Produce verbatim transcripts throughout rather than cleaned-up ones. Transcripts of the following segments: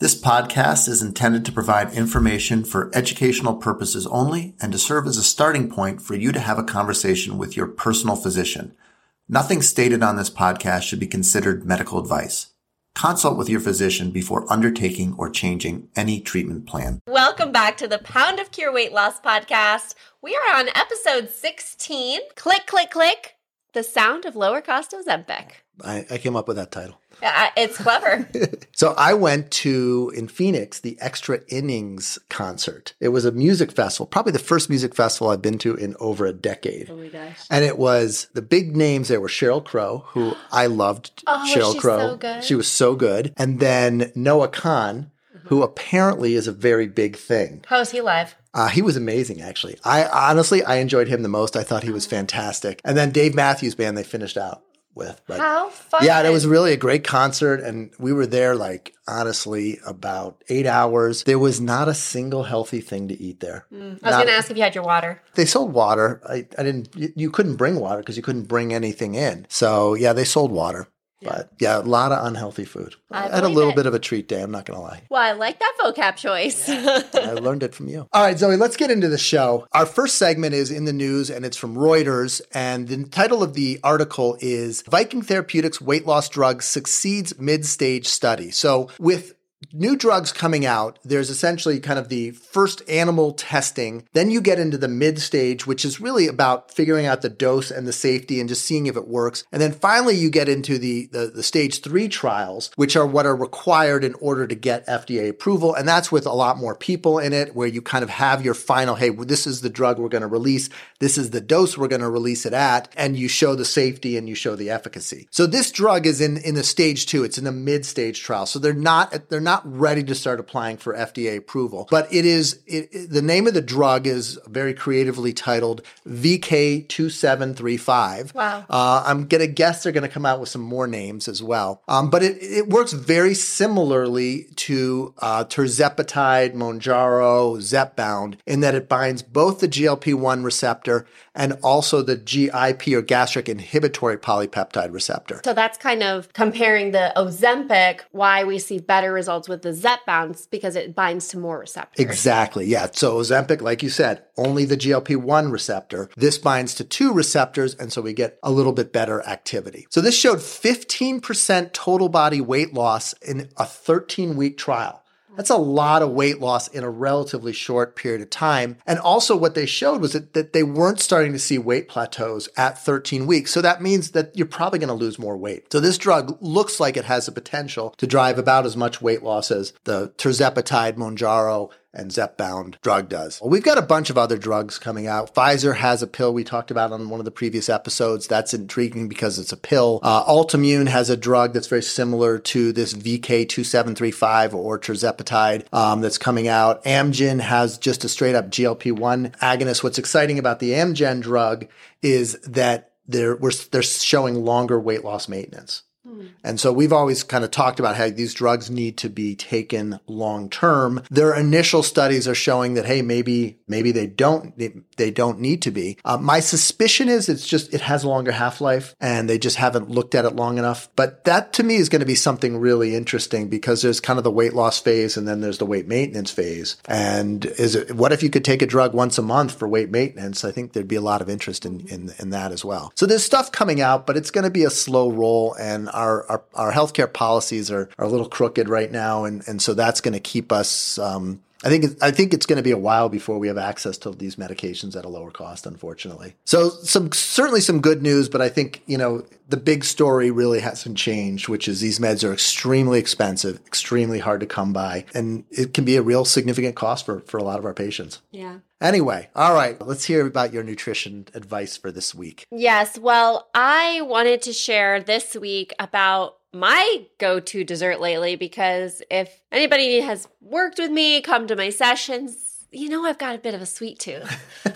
This podcast is intended to provide information for educational purposes only and to serve as a starting point for you to have a conversation with your personal physician. Nothing stated on this podcast should be considered medical advice. Consult with your physician before undertaking or changing any treatment plan. Welcome back to the Pound of Cure Weight Loss podcast. We are on episode sixteen. Click, click, click. The sound of lower cost Ozempic. I, I came up with that title. Uh, it's clever. So I went to, in Phoenix, the Extra Innings concert. It was a music festival, probably the first music festival I've been to in over a decade. Oh my gosh. And it was, the big names there were Sheryl Crow, who I loved. Oh, Sheryl she's Crow. so good. She was so good. And then Noah Khan, mm-hmm. who apparently is a very big thing. How was he live? Uh, he was amazing, actually. I honestly, I enjoyed him the most. I thought he was fantastic. And then Dave Matthews Band, they finished out with. But how fun. Yeah, it was really a great concert. And we were there, like, honestly, about eight hours. There was not a single healthy thing to eat there. Mm. I was going to ask if you had your water. They sold water. I, I didn't, you, you couldn't bring water because you couldn't bring anything in. So, yeah, they sold water. But yeah, a lot of unhealthy food. I, I had a little it. bit of a treat day, I'm not going to lie. Well, I like that vocab choice. Yeah. I learned it from you. All right, Zoe, let's get into the show. Our first segment is in the news, and it's from Reuters. And the title of the article is Viking Therapeutics Weight Loss Drug Succeeds Mid-Stage Study. So with new drugs coming out, there's essentially kind of the first animal testing. Then you get into the mid stage, which is really about figuring out the dose and the safety and just seeing if it works. And then finally, you get into the, the, the stage three trials, which are what are required in order to get F D A approval. And that's with a lot more people in it, where you kind of have your final, hey, this is the drug we're going to release. This is the dose we're going to release it at. And you show the safety and you show the efficacy. So this drug is in, in the stage two. It's in the mid stage trial. So they're not, they're not ready to start applying for F D A approval. But it is, it, it, the name of the drug is very creatively titled V K two seven three five. Wow. Uh, I'm going to guess they're going to come out with some more names as well. Um, but it, it works very similarly to uh, tirzepatide, Mounjaro, Zepbound, in that it binds both the G L P one receptor and also the G I P or gastric inhibitory polypeptide receptor. So that's kind of comparing the Ozempic, why we see better results with the Zepbound, because it binds to more receptors. Exactly, yeah. So Ozempic, like you said, only the G L P one receptor. This binds to two receptors, and so we get a little bit better activity. So this showed fifteen percent total body weight loss in a thirteen-week trial. That's a lot of weight loss in a relatively short period of time. And also what they showed was that, that they weren't starting to see weight plateaus at thirteen weeks. So that means that you're probably going to lose more weight. So this drug looks like it has the potential to drive about as much weight loss as the tirzepatide, Mounjaro, and Zepbound drug does. Well, we've got a bunch of other drugs coming out. Pfizer has a pill we talked about on one of the previous episodes. That's intriguing because it's a pill. Uh, Altimmune has a drug that's very similar to this V K two seven three five or tirzepatide um, that's coming out. Amgen has just a straight up G L P one agonist. What's exciting about the Amgen drug is that they're, we're, they're showing longer weight loss maintenance. And so we've always kind of talked about how these drugs need to be taken long term. Their initial studies are showing that, hey, maybe maybe they don't they don't need to be. Uh, my suspicion is it's just it has a longer half-life and they just haven't looked at it long enough. But that to me is going to be something really interesting because there's kind of the weight loss phase and then there's the weight maintenance phase. And is it what if you could take a drug once a month for weight maintenance? I think there'd be a lot of interest in in, in that as well. So there's stuff coming out, but it's going to be a slow roll, and Our, our our healthcare policies are, are a little crooked right now, and, and so that's going to keep us. Um, I think I think it's going to be a while before we have access to these medications at a lower cost, unfortunately. So some certainly some good news, but I think you know the big story really hasn't changed, which is these meds are extremely expensive, extremely hard to come by, and it can be a real significant cost for for a lot of our patients. Yeah. Anyway, all right, let's hear about your nutrition advice for this week. Yes, well, I wanted to share this week about my go-to dessert lately, because if anybody has worked with me, come to my sessions, you know I've got a bit of a sweet tooth. so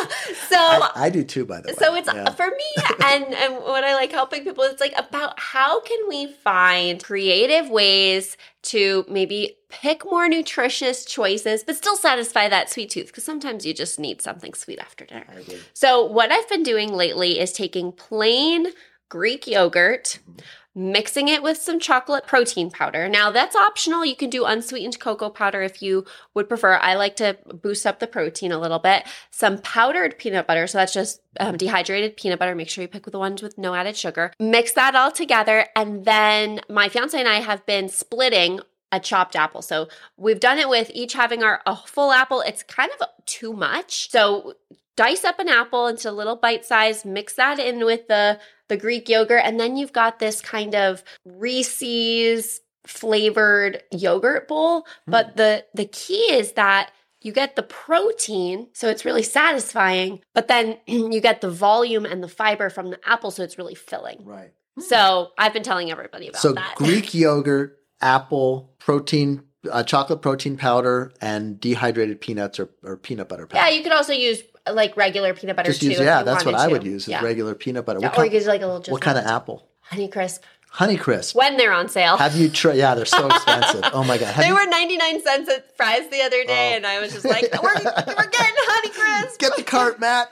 I, I do too, by the way. So it's yeah. for me, and, and what I like helping people, it's like about how can we find creative ways to maybe pick more nutritious choices, but still satisfy that sweet tooth, because sometimes you just need something sweet after dinner. So what I've been doing lately is taking plain Greek yogurt, mixing it with some chocolate protein powder. Now that's optional. You can do unsweetened cocoa powder if you would prefer. I like to boost up the protein a little bit. Some powdered peanut butter. So that's just um, dehydrated peanut butter. Make sure you pick the ones with no added sugar. Mix that all together. And then my fiance and I have been splitting a chopped apple. So we've done it with each having our a full apple. It's kind of too much. So dice up an apple into a little bite size, mix that in with the, the Greek yogurt, and then you've got this kind of Reese's flavored yogurt bowl. Mm. But the, the key is that you get the protein, so it's really satisfying, but then you get the volume and the fiber from the apple, so it's really filling. Right. So I've been telling everybody about so that. So Greek yogurt, apple, protein, uh, chocolate protein powder, and dehydrated peanuts or, or peanut butter powder. Yeah, you could also use like regular peanut butter Just too. use, yeah, if you that's what wanted I to. would use is yeah. regular peanut butter. Yeah, What or kind, you could use like a little. what kind of apple? Honeycrisp. Honeycrisp. When they're on sale. Have you tried? Yeah, they're so expensive. Oh my God. Have they you, were ninety-nine cents at Fry's the other day, Oh. and I was just like, we're, we're getting Honeycrisp. Get the cart, Matt.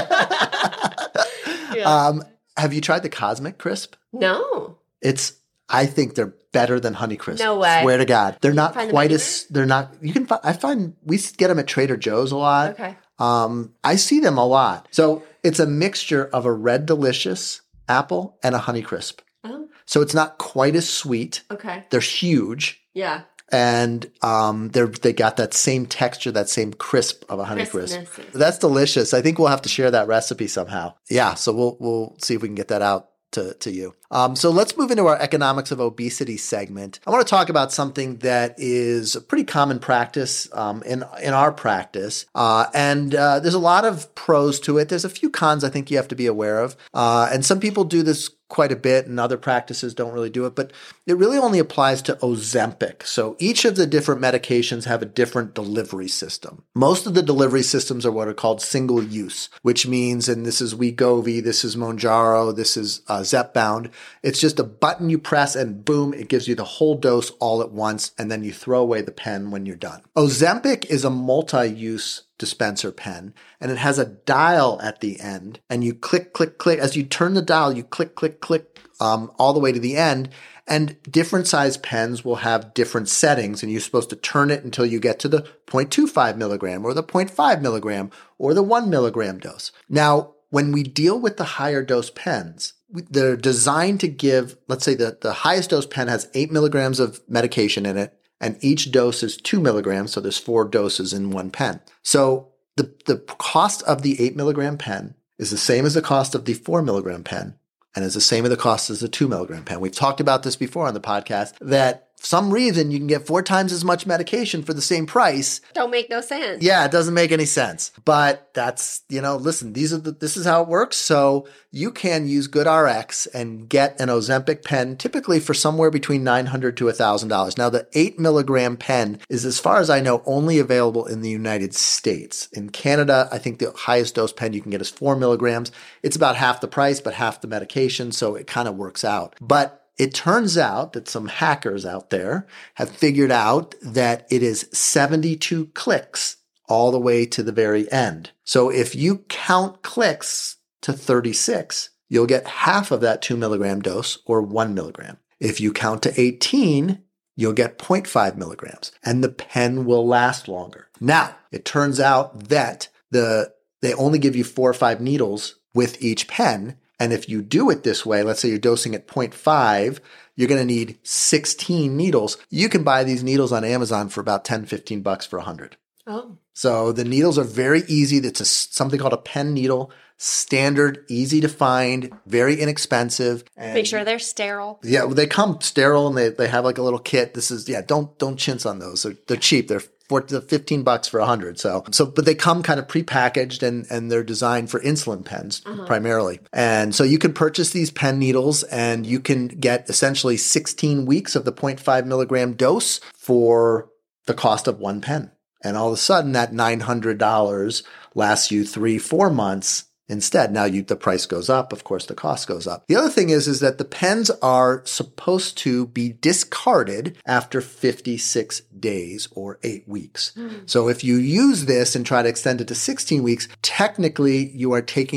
Yeah. um, have you tried the Cosmic Crisp? No. It's, I think they're better than Honeycrisp. No way. Swear to God. They're not find them quite anywhere? as, they're not, you can find, I find, we get them at Trader Joe's a lot. Okay. Um, I see them a lot. So it's a mixture of a Red Delicious apple and a Honeycrisp. Oh, So it's not quite as sweet. okay. They're huge. Yeah. And um, they're they got that same texture, that same crisp of a Honeycrisp. Crispness. That's delicious. I think we'll have to share that recipe somehow. Yeah, so we'll we'll see if we can get that out to, to you. Um, so let's move into our economics of obesity segment. I want to talk about something that is a pretty common practice um, in in our practice, uh, and uh, there's a lot of pros to it. There's a few cons I think you have to be aware of, uh, and some people do this quite a bit and other practices don't really do it, but it really only applies to Ozempic. So each of the different medications have a different delivery system. Most of the delivery systems are what are called single use, which means, and this is Wegovy, this is Mounjaro, this is uh, Zepbound. It's just a button you press and boom, it gives you the whole dose all at once, and then you throw away the pen when you're done. Ozempic is a multi-use dispenser pen, and it has a dial at the end, and you click, click, click. As you turn the dial, you click, click, click um, all the way to the end, and different size pens will have different settings, and you're supposed to turn it until you get to the zero point two five milligram or the zero point five milligram or the one milligram dose. Now, when we deal with the higher dose pens, they're designed to give, let's say that the highest dose pen has eight milligrams of medication in it, and each dose is two milligrams, so there's four doses in one pen. So the, the cost of the eight milligram pen is the same as the cost of the four milligram pen, and is the same as the cost as the two milligram pen. We've talked about this before on the podcast, that for some reason you can get four times as much medication for the same price. Don't make no sense. Yeah, it doesn't make any sense. But that's, you know, listen, these are the, this is how it works. So you can use GoodRx and get an Ozempic pen, typically for somewhere between nine hundred dollars to one thousand dollars. Now, the eight milligram pen is, as far as I know, only available in the United States. In Canada, I think the highest dose pen you can get is four milligrams. It's about half the price, but half the medication, so it kind of works out. But it turns out that some hackers out there have figured out that it is seventy-two clicks all the way to the very end. So if you count clicks to thirty-six, you'll get half of that two milligram dose or one milligram. If you count to eighteen, you'll get zero point five milligrams, and the pen will last longer. Now, it turns out that the they only give you four or five needles with each pen. And if you do it this way, let's say you're dosing at zero point five, you're going to need sixteen needles. You can buy these needles on Amazon for about ten, fifteen bucks for a hundred. Oh. So the needles are very easy. It's a, something called a pen needle, standard, easy to find, very inexpensive. And Make sure they're sterile. yeah, well, they come sterile and they, they have like a little kit. This is, yeah, don't, don't chintz on those. They're, they're cheap. They're for fifteen bucks for a hundred. So, so, but they come kind of prepackaged and, and they're designed for insulin pens uh-huh. primarily. And so you can purchase these pen needles and you can get essentially sixteen weeks of the zero point five milligram dose for the cost of one pen. And all of a sudden that nine hundred dollars lasts you three, four months instead. Now you, the price goes up. Of course, the cost goes up. The other thing is, is that the pens are supposed to be discarded after fifty-six days or eight weeks. Mm. So if you use this and try to extend it to sixteen weeks, technically you are taking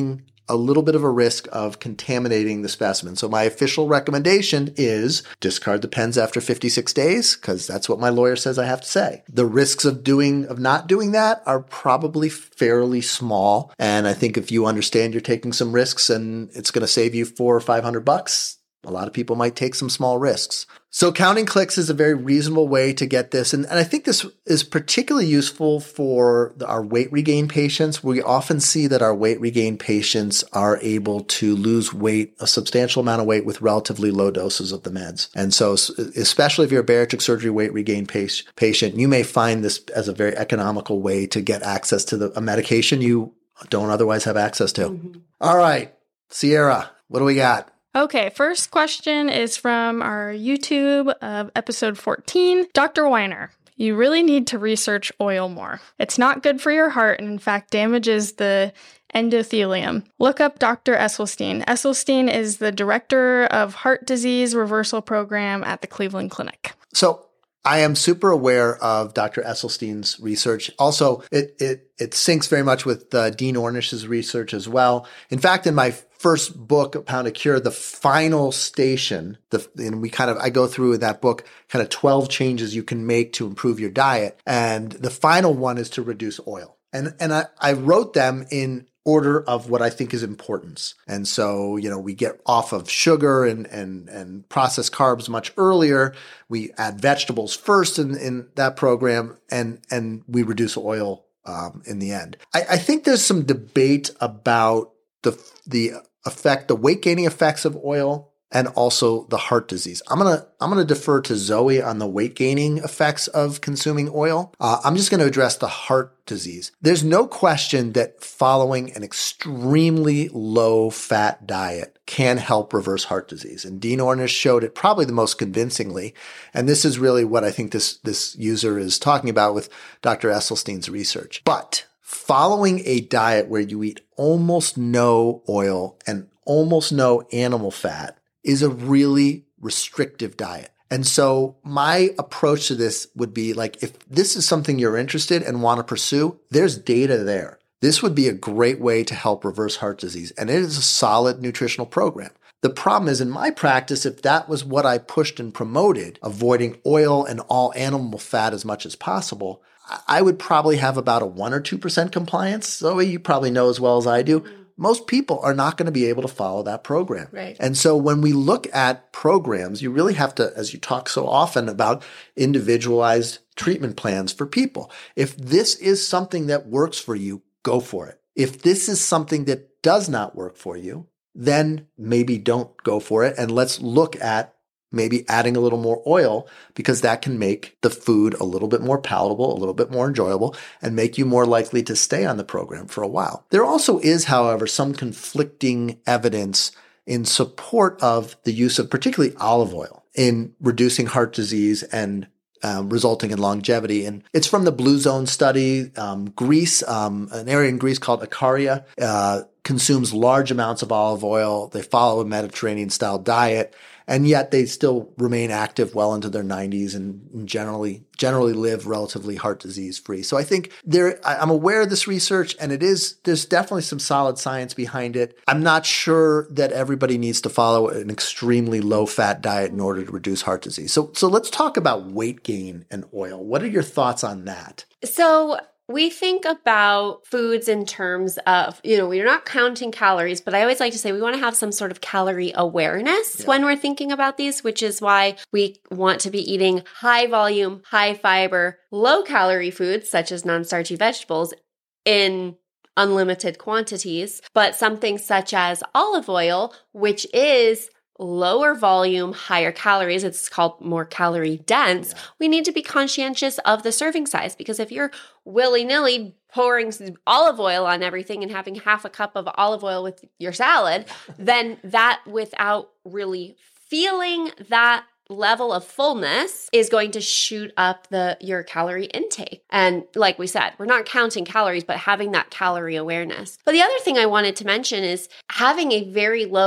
a little bit of a risk of contaminating the specimen. So my official recommendation is discard the pens after fifty-six days, because that's what my lawyer says I have to say. The risks of doing, of not doing that are probably fairly small. And I think if you understand you're taking some risks and it's going to save you four or five hundred bucks, a lot of people might take some small risks. So counting clicks is a very reasonable way to get this. And, and I think this is particularly useful for the, our weight regain patients. We often see that our weight regain patients are able to lose weight, a substantial amount of weight with relatively low doses of the meds. And so especially if you're a bariatric surgery weight regain patient, you may find this as a very economical way to get access to the, a medication you don't otherwise have access to. Mm-hmm. All right, Sierra, what do we got? Okay, first question is from our YouTube of episode fourteen. Doctor Weiner, you really need to research oil more. It's not good for your heart and in fact damages the endothelium. Look up Doctor Esselstyn. Esselstyn is the director of heart disease reversal program at the Cleveland Clinic. So I am super aware of Doctor Esselstyn's research. Also, it it it syncs very much with uh, Dean Ornish's research as well. In fact, in my first book, Pound of Cure, the final station, the and we kind of I go through in that book kind of twelve changes you can make to improve your diet, and the final one is to reduce oil. And and I, I wrote them in order of what I think is importance. And so, you know, we get off of sugar and and and processed carbs much earlier. We add vegetables first in, in that program, and and we reduce oil um, in the end. I, I think there's some debate about the the effect, the weight gaining effects of oil, and also the heart disease. I'm gonna I'm gonna defer to Zoe on the weight gaining effects of consuming oil. Uh, I'm just gonna address the heart disease. There's no question that following an extremely low fat diet can help reverse heart disease, and Dean Ornish showed it probably the most convincingly. And this is really what I think this this user is talking about with Doctor Esselstyn's research. But following a diet where you eat almost no oil and almost no animal fat is a really restrictive diet. And so my approach to this would be like, if this is something you're interested and want to pursue, there's data there. This would be a great way to help reverse heart disease. And it is a solid nutritional program. The problem is in my practice, if that was what I pushed and promoted, avoiding oil and all animal fat as much as possible, I would probably have about a one or two percent compliance. Zoe, you probably know as well as I do. Most people are not going to be able to follow that program. Right. And so when we look at programs, you really have to, as you talk so often about individualized treatment plans for people. If this is something that works for you, go for it. If this is something that does not work for you, then maybe don't go for it. And let's look at maybe adding a little more oil, because that can make the food a little bit more palatable, a little bit more enjoyable, and make you more likely to stay on the program for a while. There also is, however, some conflicting evidence in support of the use of particularly olive oil in reducing heart disease and Um, resulting in longevity. And it's from the Blue Zone study. Um, Greece, um, an area in Greece called Ikaria, uh, consumes large amounts of olive oil. They follow a Mediterranean style diet, and yet they still remain active well into their nineties and generally generally live relatively heart disease free. So I think there, I'm aware of this research, and it is, there's definitely some solid science behind it. I'm not sure that everybody needs to follow an extremely low fat diet in order to reduce heart disease. So, so let's talk about weight gain and oil. What are your thoughts on that? So we think about foods in terms of, you know, we're not counting calories, but I always like to say we want to have some sort of calorie awareness yeah. when we're thinking about these, which is why we want to be eating high volume, high fiber, low calorie foods such as non-starchy vegetables in unlimited quantities, but something such as olive oil, which is lower volume, higher calories, it's called more calorie dense, yeah. we need to be conscientious of the serving size, because if you're willy-nilly pouring olive oil on everything and having half a cup of olive oil with your salad, then that, without really feeling that level of fullness, is going to shoot up the your calorie intake. And like we said, we're not counting calories, but having that calorie awareness. But the other thing I wanted to mention is having a very low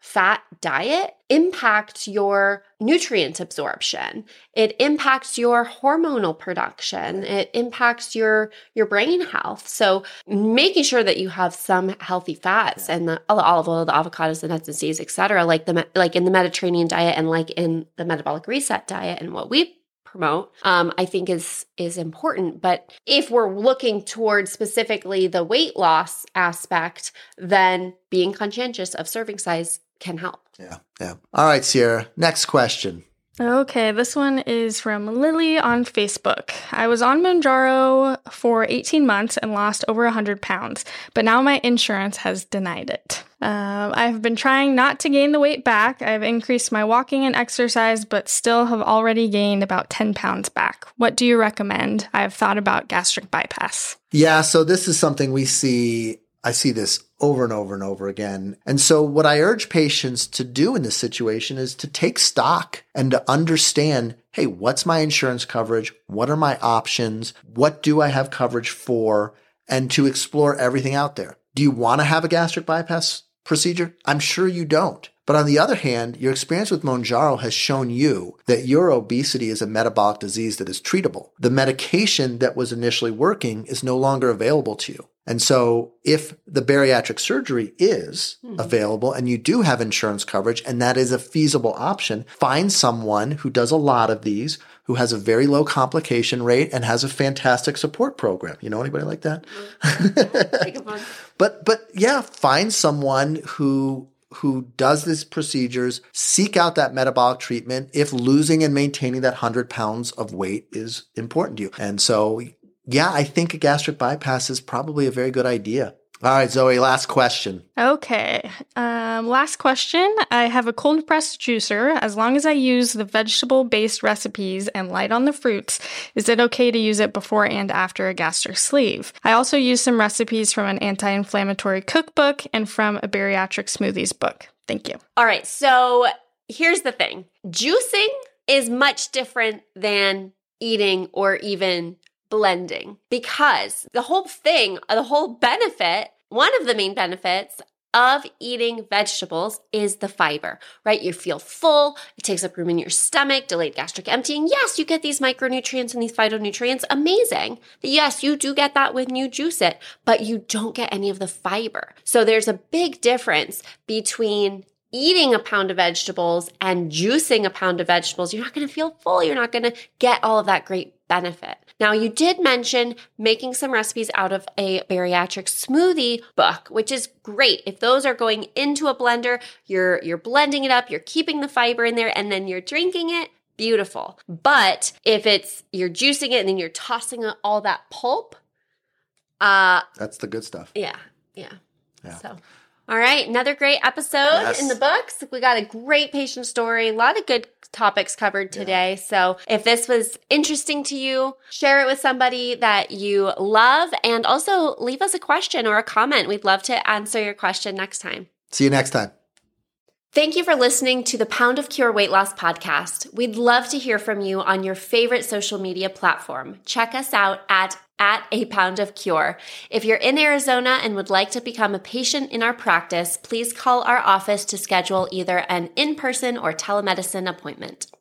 fat diet impacts your nutrient absorption. It impacts your hormonal production. It impacts your, your brain health. So making sure that you have some healthy fats and the olive oil, the avocados, the nuts and seeds, et cetera, like the, like in the Mediterranean diet and like in the metabolic reset diet and what we promote, um, I think is, is important. But if we're looking towards specifically the weight loss aspect, then being conscientious of serving size can help. Yeah. Yeah. All right, Sierra. Next question. Okay, this one is from Lily on Facebook. I was on Mounjaro for eighteen months and lost over one hundred pounds, but now my insurance has denied it. Uh, I've been trying not to gain the weight back. I've increased my walking and exercise, but still have already gained about ten pounds back. What do you recommend? I've thought about gastric bypass. Yeah, so this is something we see. I see this over and over and over again. And so what I urge patients to do in this situation is to take stock and to understand, hey, what's my insurance coverage? What are my options? What do I have coverage for? And to explore everything out there. Do you want to have a gastric bypass procedure? I'm sure you don't. But on the other hand, your experience with Mounjaro has shown you that your obesity is a metabolic disease that is treatable. The medication that was initially working is no longer available to you. And so if the bariatric surgery is mm-hmm. available and you do have insurance coverage and that is a feasible option, find someone who does a lot of these, who has a very low complication rate and has a fantastic support program. You know anybody like that? Mm-hmm. but, but yeah, find someone who who does these procedures, seek out that metabolic treatment if losing and maintaining that one hundred pounds of weight is important to you. And so, yeah, I think a gastric bypass is probably a very good idea. All right, Zoe, last question. Okay. Um, last question. I have a cold pressed juicer. As long as I use the vegetable based recipes and light on the fruits, is it okay to use it before and after a gastric sleeve? I also use some recipes from an anti-inflammatory cookbook and from a bariatric smoothies book. Thank you. All right. So here's the thing. Juicing is much different than eating or even blending, because the whole thing, the whole benefit, one of the main benefits of eating vegetables is the fiber, right? You feel full, it takes up room in your stomach, delayed gastric emptying. Yes, you get these micronutrients and these phytonutrients. Amazing. Yes, you do get that when you juice it, but you don't get any of the fiber. So there's a big difference between eating a pound of vegetables and juicing a pound of vegetables. You're not going to feel full. You're not going to get all of that great benefit. Now, you did mention making some recipes out of a bariatric smoothie book, which is great. If those are going into a blender, you're you're blending it up, you're keeping the fiber in there, and then you're drinking it, beautiful. But if it's you're juicing it and then you're tossing all that pulp, uh that's the good stuff. Yeah, yeah. Yeah. So all right, another great episode yes. in the books. We got a great patient story, a lot of good topics covered today. Yeah. So if this was interesting to you, share it with somebody that you love, and also leave us a question or a comment. We'd love to answer your question next time. See you next time. Thank you for listening to the Pound of Cure Weight Loss podcast. We'd love to hear from you on your favorite social media platform. Check us out at at A Pound of Cure. If you're in Arizona and would like to become a patient in our practice, please call our office to schedule either an in-person or telemedicine appointment.